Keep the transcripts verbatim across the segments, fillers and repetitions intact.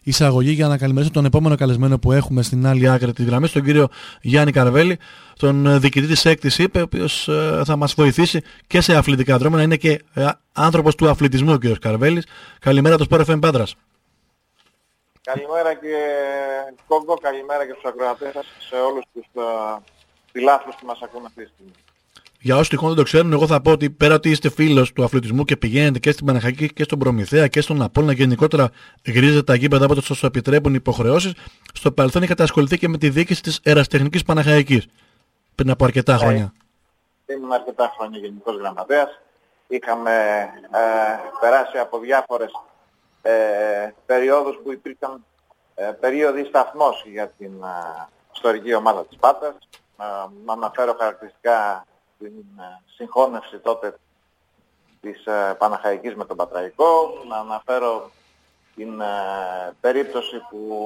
εισαγωγή για να καλημερίσω τον επόμενο καλεσμένο που έχουμε στην άλλη άκρη της γραμμής, τον κύριο Γιάννη Καρβέλη, τον διοικητή της έκτης ΥΠΕ, ο οποίος ε, θα μας βοηθήσει και σε αθλητικά δρόμενα. Είναι και ε, άνθρωπος του αθλητισμού ο κύριος Καρβέλης. Καλημέρα το Sport εφ εμ Πάτρας. Καλημέρα και Κόγκο, καλημέρα και στους ακροατές σας, σε όλους τους uh, φιλάθλους που μας ακούν αυτή τη στιγμή. Για όσοι τυχόν δεν το ξέρουν, εγώ θα πω ότι πέρα ότι είστε φίλος του αθλητισμού και πηγαίνετε και στην Παναχαϊκή και στον Προμηθέα και στον Απόλλωνα, γενικότερα γυρίζετε τα γήπεδα από όσο επιτρέπουν οι υποχρεώσεις, στο παρελθόν είχατε ασχοληθεί και με τη διοίκηση της Ερασιτεχνικής Παναχαϊκής πριν από αρκετά χρόνια. Ε, ήμουν αρκετά χρόνια γενικός γραμματέας. Είχαμε ε, περάσει από διάφορες ε, περιόδους που υπήρχαν ε, περίοδοι σταθμός για την ε, ιστορική ομάδα της Πάτρας. Να αναφέρω χαρακτηριστικά την συγχώνευση τότε της Παναχαϊκής με τον Πατραϊκό, να αναφέρω την ε, περίπτωση που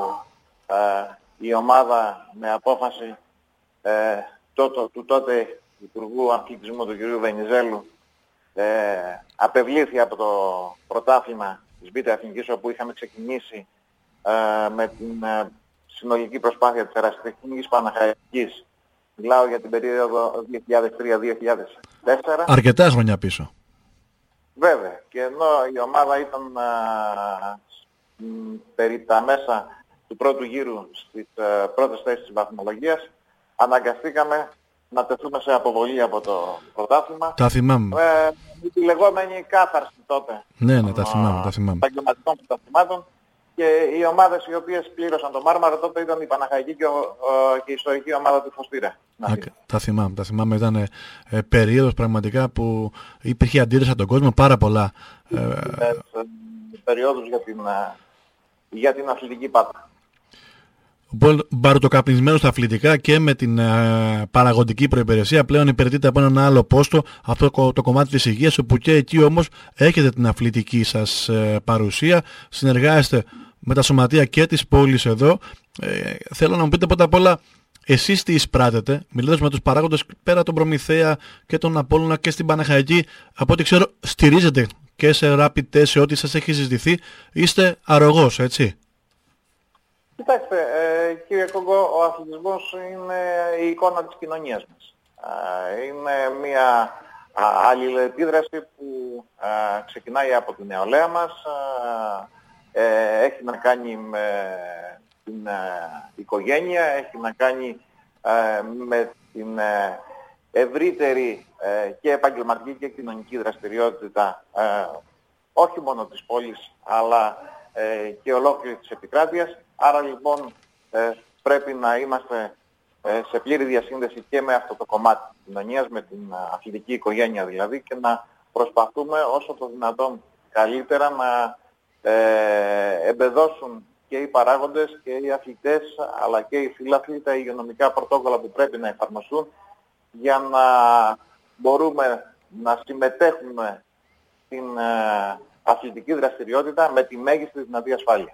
ε, η ομάδα με απόφαση ε, το, το, του τότε Υπουργού Αθλητισμού του κ. Βενιζέλου ε, απευλήθη από το πρωτάθλημα της Β' Εθνικής, όπου είχαμε ξεκινήσει ε, με την ε, συνολική προσπάθεια της Ερασιτεχνικής Παναχαϊκής. Μιλάω για την περίοδο δύο χιλιάδες τρία δύο χιλιάδες τέσσερα. Αρκετά χρόνια πίσω. Βέβαια. Και ενώ η ομάδα ήταν α, μ, περί τα μέσα του πρώτου γύρου στις α, πρώτες θέσεις της βαθμολογίας, αναγκαστήκαμε να τεθούμε σε αποβολή από το πρωτάθλημα. Τα θυμάμαι. Ε, με τη λεγόμενη κάθαρση τότε. Ναι, ναι, τα θυμάμαι, τα θυμάμαι. Των επαγγελματικών πρωταθλημάτων. Και οι ομάδες οι οποίες πλήρωσαν το Μάρμαρο τότε ήταν η Παναχαϊκή και, ο, ο, και η ιστορική ομάδα του Φωστήρα. Okay, τα θυμάμαι, τα θυμάμαι. Ήταν ε, ε, περίοδος πραγματικά που υπήρχε αντίδραση από τον κόσμο, πάρα πολλά. Ε, ε, περίοδους για την, για την αθλητική Πάτρα. Μπαρουτοκαπνισμένος στα αθλητικά και με την ε, παραγωγική προϋπηρεσία πλέον υπηρετείται από έναν άλλο πόστο, αυτό το, το κομμάτι της υγείας, όπου και εκεί όμως έχετε την αθλητική σας ε, παρουσία, συνεργάζεστε με τα σωματεία και της πόλης εδώ. Ε, θέλω να μου πείτε πρώτα απ' όλα εσείς τι εισπράτετε, μιλώντας με τους παράγοντες πέρα τον Προμηθέα και τον Απόλλωνα και στην Παναχαϊκή. Από ό,τι ξέρω στηρίζετε και σε rapid test, σε ό,τι σας έχει συζητηθεί, είστε αρρωγός, έτσι? Κοιτάξτε, ε, κύριε Κόγκο, ο αθλητισμός είναι η εικόνα της κοινωνίας μας. Ε, είναι μια αλληλεπίδραση που α, ξεκινάει από την νεολαία μας, α, ε, έχει να κάνει με την α, οικογένεια, έχει να κάνει α, με την α, ευρύτερη α, και επαγγελματική και κοινωνική δραστηριότητα α, όχι μόνο της πόλης αλλά ε, και ολόκληρη της επικράτειας. Άρα λοιπόν ε, πρέπει να είμαστε ε, σε πλήρη διασύνδεση και με αυτό το κομμάτι της κοινωνίας, με την αθλητική οικογένεια δηλαδή, και να προσπαθούμε όσο το δυνατόν καλύτερα να ε, εμπεδώσουν και οι παράγοντες και οι αθλητές αλλά και οι φιλάθλοι τα υγειονομικά πρωτόκολλα που πρέπει να εφαρμοστούν για να μπορούμε να συμμετέχουμε στην ε, αθλητική δραστηριότητα με τη μέγιστη δυνατή ασφάλεια.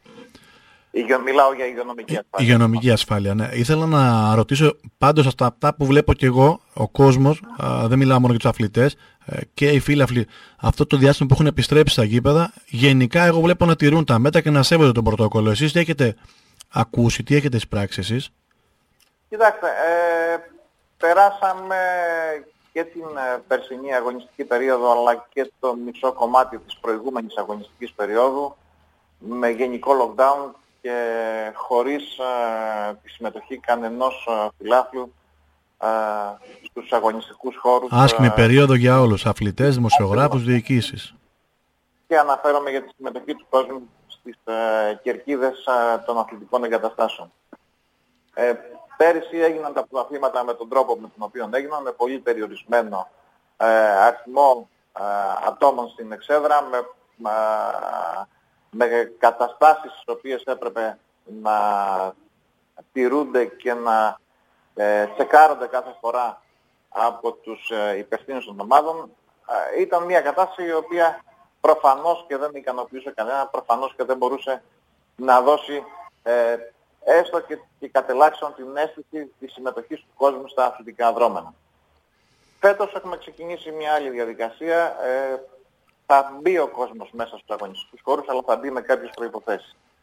Μιλάω για υγειονομική ασφάλεια. Υγειονομική ασφάλεια, ναι. Ήθελα να ρωτήσω πάντως αυτά, αυτά που βλέπω και εγώ, ο κόσμος, α, δεν μιλάω μόνο για τους αθλητές, ε, και οι φίλαθλοι, αυτό το διάστημα που έχουν επιστρέψει στα γήπεδα, γενικά εγώ βλέπω να τηρούν τα μέτρα και να σέβονται το πρωτόκολλο. Εσείς τι έχετε ακούσει, τι έχετε εισπράξει εσείς? Κοιτάξτε, ε, περάσαμε και την ε, περσινή αγωνιστική περίοδο αλλά και το μισό κομμάτι της προηγούμενης αγωνιστικής περίοδου με γενικό lockdown και χωρίς ε, τη συμμετοχή κανενός ε, φιλάθλου ε, στους αγωνιστικούς χώρους. Άσχημη ε, περίοδο για όλους, αθλητές, δημοσιογράφους, διοικήσεις. Και αναφέρομαι για τη συμμετοχή του κόσμου στις ε, κερκίδες ε, των αθλητικών εγκαταστάσεων. Ε, πέρυσι έγιναν τα πρωταθλήματα με τον τρόπο με τον οποίο έγιναν, με πολύ περιορισμένο ε, αριθμό ε, ατόμων στην εξέδρα, με, ε, με καταστάσεις τις οποίες έπρεπε να τηρούνται και να ε, τσεκάρονται κάθε φορά από τους ε, υπευθύνους των ομάδων. Ε, ήταν μια κατάσταση η οποία προφανώς και δεν ικανοποιούσε κανένα, προφανώς και δεν μπορούσε να δώσει ε, έστω και, και κατελάχιστον την αίσθηση της συμμετοχής του κόσμου στα αθλητικά δρόμενα. Φέτος έχουμε ξεκινήσει μια άλλη διαδικασία. Ε, θα μπει ο κόσμος μέσα στους αγωνιστικούς χώρους, αλλά θα μπει με κάποιες προϋποθέσεις.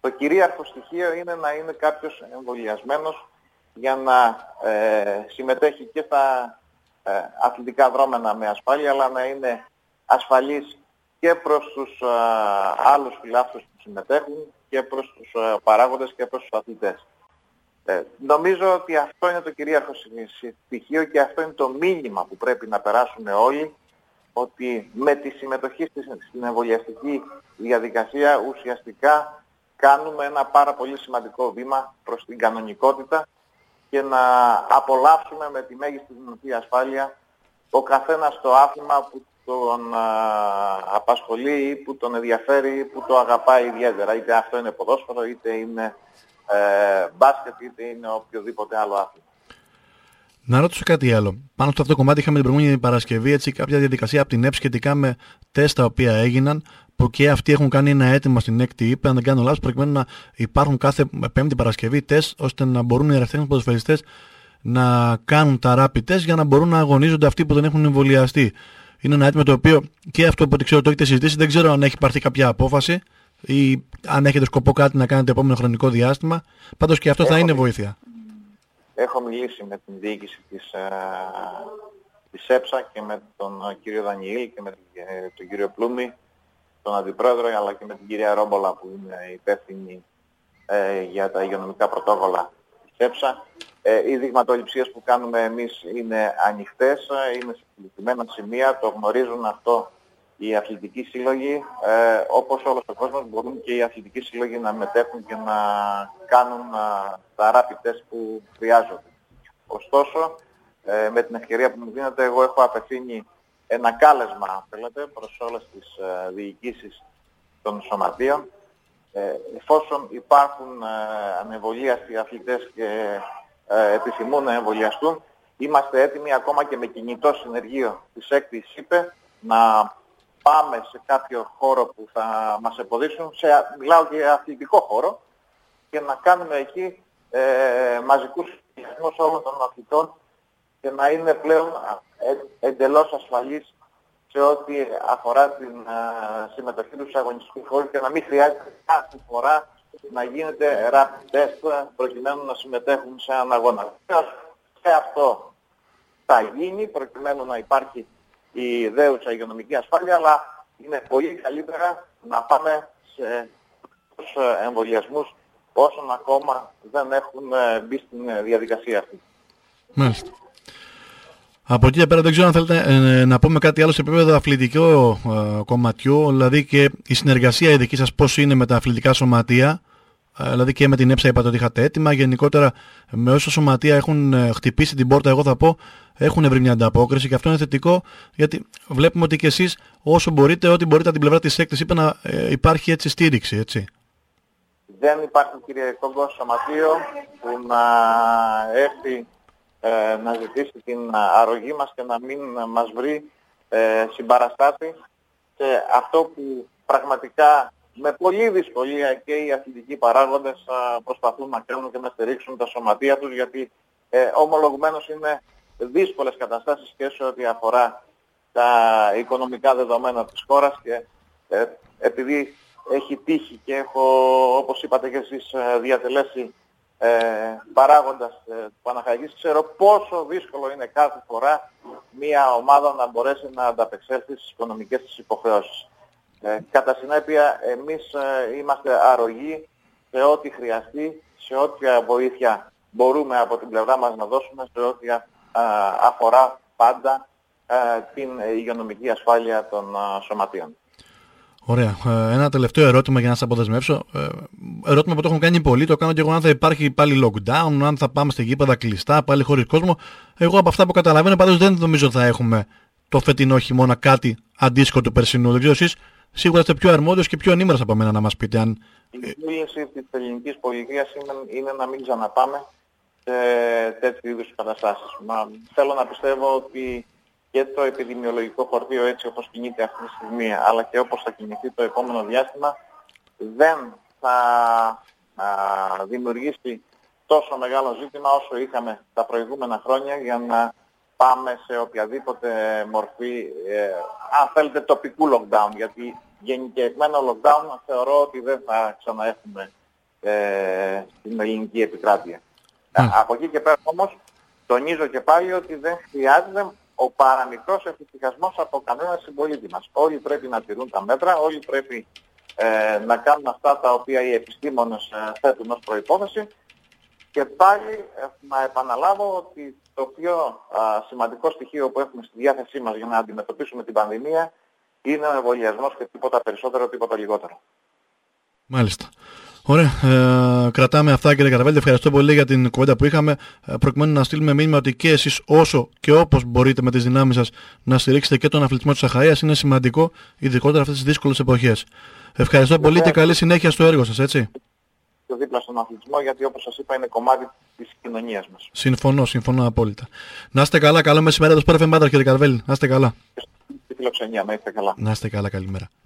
Το κυρίαρχο στοιχείο είναι να είναι κάποιος εμβολιασμένος για να ε, συμμετέχει και στα ε, αθλητικά δρόμενα με ασφάλεια, αλλά να είναι ασφαλής και προς τους ε, άλλους φιλάθλους που συμμετέχουν και προς τους ε, παράγοντες και προς τους αθλητές. Ε, νομίζω ότι αυτό είναι το κυρίαρχο στοιχείο και αυτό είναι το μήνυμα που πρέπει να περάσουν όλοι, ότι με τη συμμετοχή στην εμβολιαστική διαδικασία ουσιαστικά κάνουμε ένα πάρα πολύ σημαντικό βήμα προς την κανονικότητα και να απολαύσουμε με τη μέγιστη δυνατή ασφάλεια ο καθένας το άθλημα που τον α, απασχολεί ή που τον ενδιαφέρει ή που το αγαπάει ιδιαίτερα. Είτε αυτό είναι ποδόσφαιρο, είτε είναι ε, μπάσκετ, είτε είναι οποιοδήποτε άλλο άθλημα. Να ρωτήσω κάτι άλλο. Πάνω στο αυτό το κομμάτι είχαμε την προηγούμενη Παρασκευή έτσι, κάποια διαδικασία από την ΕΠ σχετικά με τεστ τα οποία έγιναν, που και αυτοί έχουν κάνει ένα αίτημα στην έκτη ΥΠΕ, αν δεν κάνω λάθος, προκειμένου να υπάρχουν κάθε Πέμπτη Παρασκευή τεστ, ώστε να μπορούν οι ερασιτέχνες ποδοσφαιριστές να κάνουν τα rapid test για να μπορούν να αγωνίζονται αυτοί που δεν έχουν εμβολιαστεί. Είναι ένα αίτημα το οποίο και αυτό που ό,τι ξέρω το έχετε συζητήσει, δεν ξέρω αν έχει πάρθει κάποια απόφαση ή αν έχετε σκοπό κάτι να κάνετε επόμενο χρονικό διάστημα. Πάντως και αυτό έχω, θα είναι βοήθεια. Έχω μιλήσει με την διοίκηση της, ε, της ΕΠΣΑ και με τον κύριο Δανιήλ και με τον κύριο Πλούμη, τον Αντιπρόεδρο, αλλά και με την κυρία Ρόμπολα που είναι υπεύθυνη ε, για τα υγειονομικά πρωτόκολλα της ΕΠΣΑ. Ε, οι δειγματοληψίες που κάνουμε εμείς είναι ανοιχτές, είναι σε συγκεκριμένα σημεία, το γνωρίζουν αυτό οι αθλητικοί σύλλογοι, ε, όπως όλος ο κόσμος μπορούν και οι αθλητικοί σύλλογοι να μετέχουν και να κάνουν α, τα rapid test που χρειάζονται. Ωστόσο, ε, με την ευκαιρία που μου δίνετε, εγώ έχω απευθύνει ένα κάλεσμα, αν θέλετε, προς όλες τις ε, διοικήσεις των σωματείων. Ε, εφόσον υπάρχουν ε, ανεμβολίαστοι αθλητές και ε, επιθυμούν να εμβολιαστούν, είμαστε έτοιμοι ακόμα και με κινητό συνεργείο της έκτης ΥΠΕ να πάμε σε κάποιο χώρο που θα μας εποδείξουν, σε, μιλάω και για αθλητικό χώρο, και να κάνουμε εκεί ε, μαζικούς εμβολιασμούς όλων των αθλητών και να είναι πλέον ε, εντελώς ασφαλής σε ό,τι αφορά την ε, συμμετοχή τους σε αγωνιστικού χώρου και να μην χρειάζεται κάθε φορά να γίνεται rapid test προκειμένου να συμμετέχουν σε έναν αγώνα. Και αυτό θα γίνει προκειμένου να υπάρχει η δέουσα υγειονομική ασφάλεια, αλλά είναι πολύ καλύτερα να πάμε σε εμβολιασμούς όσων ακόμα δεν έχουν μπει στην διαδικασία αυτή. Μάλιστα. Από εκεί πέρα δεν ξέρω αν θέλετε ε, να πούμε κάτι άλλο σε επίπεδο αθλητικό ε, κομματιού, δηλαδή και η συνεργασία η δική σας πώς είναι με τα αθλητικά σωματεία, ε, δηλαδή και με την ΕΠΣΑ είπατε ότι είχατε έτοιμα, γενικότερα με όσα σωματεία έχουν ε, χτυπήσει την πόρτα, εγώ θα πω, έχουν βρει μια ανταπόκριση και αυτό είναι θετικό, γιατί βλέπουμε ότι και εσείς όσο μπορείτε, ό,τι μπορείτε από την πλευρά της έκτης είπε να ε, υπάρχει έτσι στήριξη, έτσι. Δεν υπάρχει, κύριε Κόγκο, σωματείο που να έρθει ε, να ζητήσει την αρρωγή μας και να μην μας βρει ε, συμπαραστάτη. Και αυτό που πραγματικά με πολλή δυσκολία και οι αθλητικοί παράγοντες ε, προσπαθούν να κάνουν και να στηρίξουν τα σωματεία τους, γιατί ε, ομολογουμένως είναι δύσκολες καταστάσεις και σε ό,τι αφορά τα οικονομικά δεδομένα της χώρας, και ε, επειδή έχει τύχει και έχω, όπως είπατε και εσείς, διατελέσει ε, παράγοντας ε, του Παναχαϊκής, ξέρω πόσο δύσκολο είναι κάθε φορά μια ομάδα να μπορέσει να ανταπεξέλθει στις οικονομικές της υποχρεώσεις. Ε, κατά συνέπεια, εμείς ε, είμαστε αρρωγοί σε ό,τι χρειαστεί, σε ό,τι βοήθεια μπορούμε από την πλευρά μας να δώσουμε, σε ό,τι α, αφορά πάντα α, την υγειονομική ασφάλεια των α, σωματείων. Ωραία. Ένα τελευταίο ερώτημα για να σας αποδεσμεύσω. Ερώτημα που το έχουν κάνει πολλοί, το κάνω και εγώ, αν θα υπάρχει πάλι lockdown, αν θα πάμε στη γήπεδα κλειστά, πάλι χωρίς κόσμο. Εγώ από αυτά που καταλαβαίνω, πάντως δεν νομίζω θα έχουμε το φετινό χειμώνα κάτι αντίστοιχο του περσινού. Δεν ξέρω εσείς, σίγουρα είστε πιο αρμόδιος και πιο ενήμερος από μένα να μας πείτε αν... Η βούληση της ελληνικής πολιτείας είναι, είναι να μην ξαναπάμε σε τέτοιου είδους καταστάσεις. Μα θέλω να πιστεύω ότι και το επιδημιολογικό φορτίο, έτσι όπως κινείται αυτή τη στιγμή, αλλά και όπως θα κινηθεί το επόμενο διάστημα, δεν θα α, δημιουργήσει τόσο μεγάλο ζήτημα όσο είχαμε τα προηγούμενα χρόνια για να πάμε σε οποιαδήποτε μορφή, ε, αν θέλετε, τοπικού lockdown. Γιατί γενικευμένο lockdown θεωρώ ότι δεν θα ξαναέχουμε ε, στην ελληνική επικράτεια. Mm. Από εκεί και πέρα όμως τονίζω και πάλι ότι δεν χρειάζεται ο παραμικρός εφησυχασμός από κανένα συμπολίτη μας. Όλοι πρέπει να τηρούν τα μέτρα, όλοι πρέπει ε, να κάνουν αυτά τα οποία οι επιστήμονες ε, θέτουν ως προϋπόθεση. Και πάλι ε, να επαναλάβω ότι το πιο α, σημαντικό στοιχείο που έχουμε στη διάθεσή μας για να αντιμετωπίσουμε την πανδημία είναι ο εμβολιασμός και τίποτα περισσότερο, τίποτα λιγότερο. Μάλιστα. Ωραία. Ε, κρατάμε αυτά, κύριε Καραβέλη. Ευχαριστώ πολύ για την κουβέντα που είχαμε. Ε, προκειμένου να στείλουμε μήνυμα ότι και εσείς όσο και όπως μπορείτε με τις δυνάμεις σας να στηρίξετε και τον αθλητισμό της Αχαΐας είναι σημαντικό, ειδικότερα αυτές τις δύσκολες εποχές. Ευχαριστώ και πολύ και καλή συνέχεια στο έργο σας, έτσι. Και δίπλα στον αθλητισμό, γιατί όπως σας είπα είναι κομμάτι της κοινωνίας μας. Συμφωνώ, συμφωνώ απόλυτα. Να είστε καλά, καλό μεσημέρι από το Sport εφ εμ Banters, κύριε Καραβέλη. Να είστε καλά. Στη φιλοξενία, να είστε καλά. Να είστε καλά, καλημέρα.